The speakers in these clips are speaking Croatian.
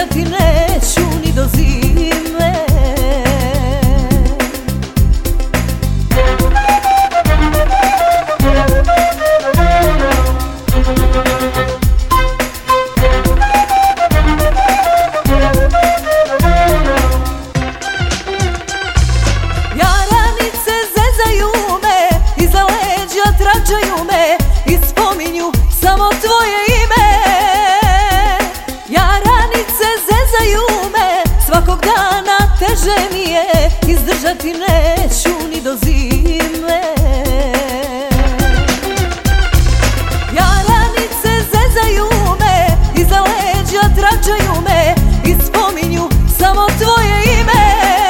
izdržati neću ni do zime. Jaranice zezaju me, iza leđa tračaju me i spominju samo tvoje ime. Jaranice zezaju me, svakog dana teže mi je, izdržati neću ni do zime. Jaranice zezaju me, iza leđa tračaju me i spominju samo tvoje ime.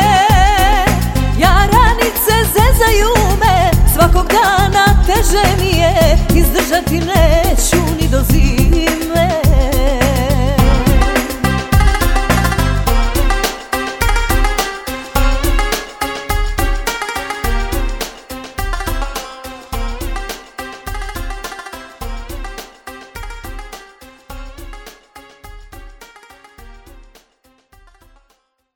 Jaranice zezaju me, svakog dana teže mi je, izdržati neću ni do zime.